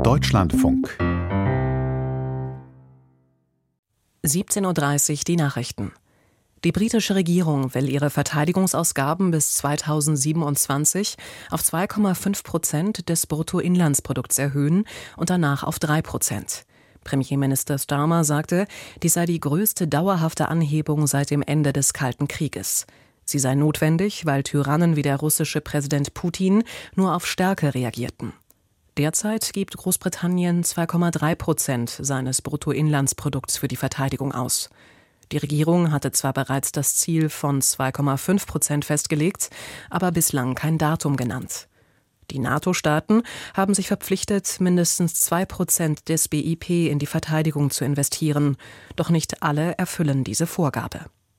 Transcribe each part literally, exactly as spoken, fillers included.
Deutschlandfunk. siebzehn Uhr dreißig die Nachrichten. Die britische Regierung will ihre Verteidigungsausgaben bis zweitausendsiebenundzwanzig auf zwei Komma fünf Prozent des Bruttoinlandsprodukts erhöhen und danach auf drei Prozent. Premierminister Starmer sagte, dies sei die größte dauerhafte Anhebung seit dem Ende des Kalten Krieges. Sie sei notwendig, weil Tyrannen wie der russische Präsident Putin nur auf Stärke reagierten. Derzeit gibt Großbritannien zwei Komma drei Prozent seines Bruttoinlandsprodukts für die Verteidigung aus. Die Regierung hatte zwar bereits das Ziel von zwei Komma fünf Prozent festgelegt, aber bislang kein Datum genannt. Die NATO-Staaten haben sich verpflichtet, mindestens zwei Prozent des B I P in die Verteidigung zu investieren. Doch nicht alle erfüllen diese Vorgabe.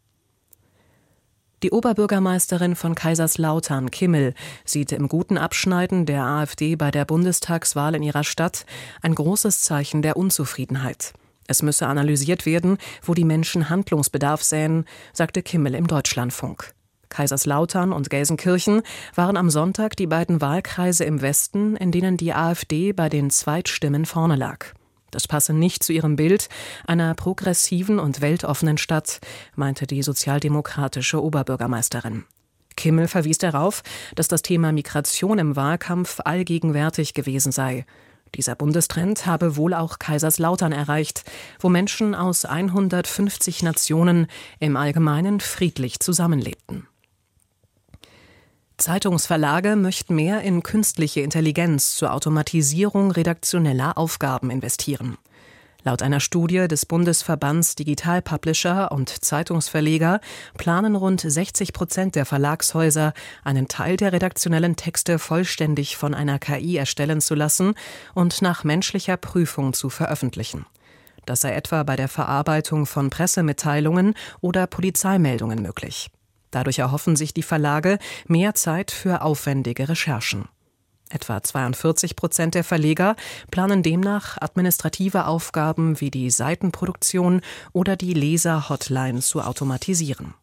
Die Oberbürgermeisterin von Kaiserslautern, Kimmel, sieht im guten Abschneiden der AfD bei der Bundestagswahl in ihrer Stadt ein großes Zeichen der Unzufriedenheit. Es müsse analysiert werden, wo die Menschen Handlungsbedarf sähen, sagte Kimmel im Deutschlandfunk. Kaiserslautern und Gelsenkirchen waren am Sonntag die beiden Wahlkreise im Westen, in denen die AfD bei den Zweitstimmen vorne lag. Das passe nicht zu ihrem Bild einer progressiven und weltoffenen Stadt, meinte die sozialdemokratische Oberbürgermeisterin. Kimmel verwies darauf, dass das Thema Migration im Wahlkampf allgegenwärtig gewesen sei. Dieser Bundestrend habe wohl auch Kaiserslautern erreicht, wo Menschen aus hundertfünfzig Nationen im Allgemeinen friedlich zusammenlebten. Zeitungsverlage möchten mehr in künstliche Intelligenz zur Automatisierung redaktioneller Aufgaben investieren. Laut einer Studie des Bundesverbands Digital Publisher und Zeitungsverleger planen rund sechzig Prozent der Verlagshäuser, einen Teil der redaktionellen Texte vollständig von einer K I erstellen zu lassen und nach menschlicher Prüfung zu veröffentlichen. Das sei etwa bei der Verarbeitung von Pressemitteilungen oder Polizeimeldungen möglich. Dadurch erhoffen sich die Verlage mehr Zeit für aufwendige Recherchen. Etwa zweiundvierzig Prozent der Verleger planen demnach, administrative Aufgaben wie die Seitenproduktion oder die Leser-Hotline zu automatisieren.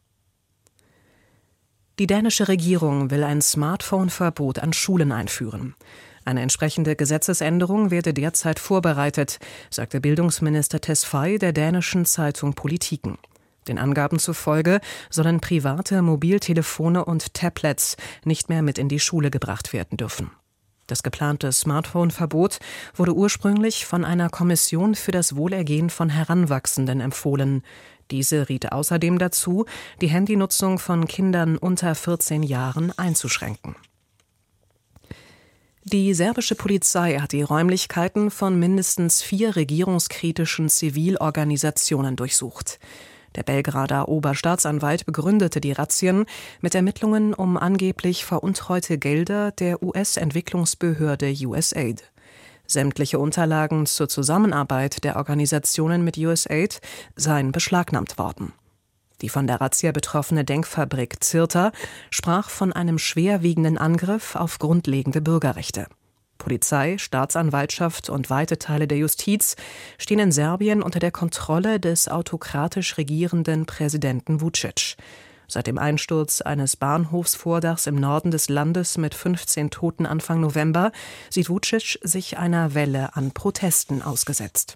Die dänische Regierung will ein Smartphone-Verbot an Schulen einführen. Eine entsprechende Gesetzesänderung werde derzeit vorbereitet, sagte Bildungsminister Tesfaye der dänischen Zeitung Politiken. Den Angaben zufolge sollen private Mobiltelefone und Tablets nicht mehr mit in die Schule gebracht werden dürfen. Das geplante Smartphone-Verbot wurde ursprünglich von einer Kommission für das Wohlergehen von Heranwachsenden empfohlen. Diese riet außerdem dazu, die Handynutzung von Kindern unter vierzehn Jahren einzuschränken. Die serbische Polizei hat die Räumlichkeiten von mindestens vier regierungskritischen Zivilorganisationen durchsucht. Der Belgrader Oberstaatsanwalt begründete die Razzien mit Ermittlungen um angeblich veruntreute Gelder der U S-Entwicklungsbehörde U S A I D. Sämtliche Unterlagen zur Zusammenarbeit der Organisationen mit U S A I D seien beschlagnahmt worden. Die von der Razzia betroffene Denkfabrik Zirta sprach von einem schwerwiegenden Angriff auf grundlegende Bürgerrechte. Polizei, Staatsanwaltschaft und weite Teile der Justiz stehen in Serbien unter der Kontrolle des autokratisch regierenden Präsidenten Vučić. Seit dem Einsturz eines Bahnhofsvordachs im Norden des Landes mit fünfzehn Toten Anfang November sieht Vučić sich einer Welle an Protesten ausgesetzt.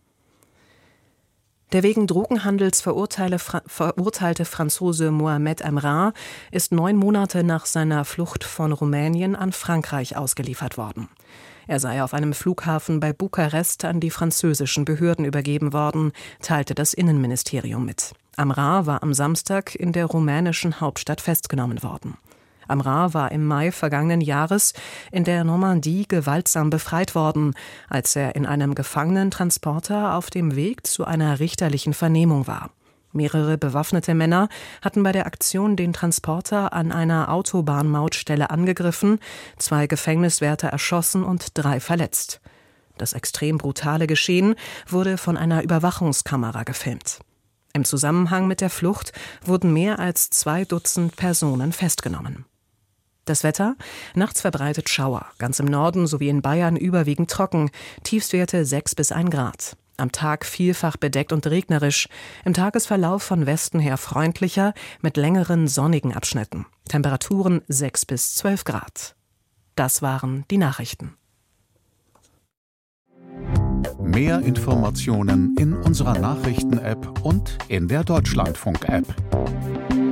Der wegen Drogenhandels verurteilte Franzose Mohamed Emrah ist neun Monate nach seiner Flucht von Rumänien an Frankreich ausgeliefert worden. Er sei auf einem Flughafen bei Bukarest an die französischen Behörden übergeben worden, teilte das Innenministerium mit. Emrah war am Samstag in der rumänischen Hauptstadt festgenommen worden. Emrah war im Mai vergangenen Jahres in der Normandie gewaltsam befreit worden, als er in einem Gefangenentransporter auf dem Weg zu einer richterlichen Vernehmung war. Mehrere bewaffnete Männer hatten bei der Aktion den Transporter an einer Autobahnmautstelle angegriffen, zwei Gefängniswärter erschossen und drei verletzt. Das extrem brutale Geschehen wurde von einer Überwachungskamera gefilmt. Im Zusammenhang mit der Flucht wurden mehr als zwei Dutzend Personen festgenommen. Das Wetter? Nachts verbreitet Schauer, ganz im Norden sowie in Bayern überwiegend trocken, Tiefstwerte sechs bis ein Grad. Am Tag vielfach bedeckt und regnerisch, im Tagesverlauf von Westen her freundlicher, mit längeren sonnigen Abschnitten. Temperaturen sechs bis zwölf Grad. Das waren die Nachrichten. Mehr Informationen in unserer Nachrichten-App und in der Deutschlandfunk-App.